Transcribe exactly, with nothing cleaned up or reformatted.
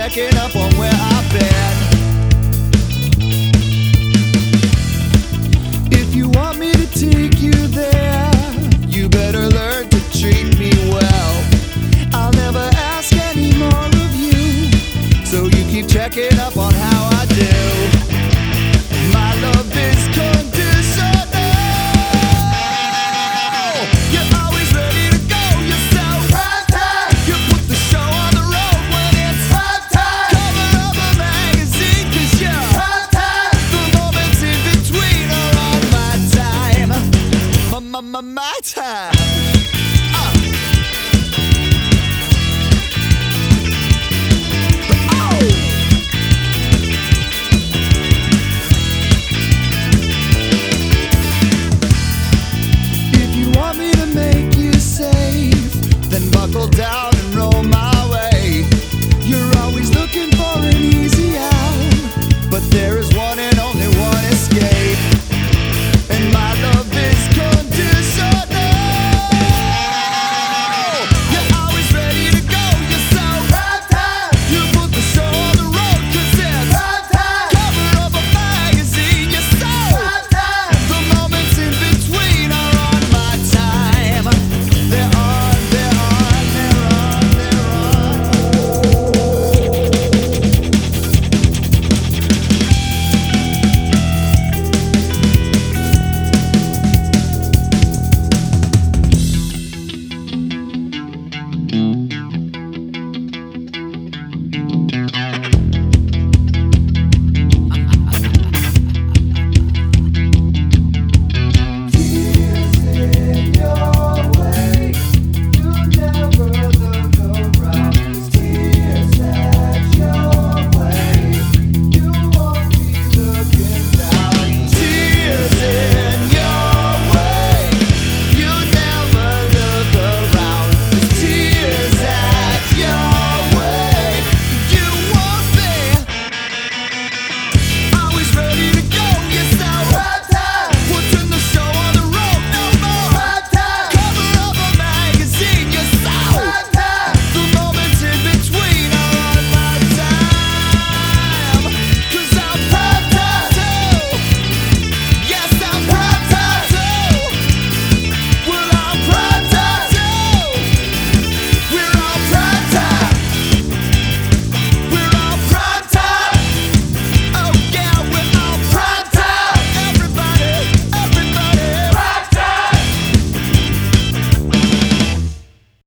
checking up on where I've been. If you want me to take you there, you better learn to treat me well. I'll never ask any more of you, so you keep checking up on how I do. My love is conditional. You're always ready to go yourself. Prime time. You put the show on the road when it's prime time. Cover of a magazine 'cause you're prime time. The moments in between are all my time. My, my, my, my time.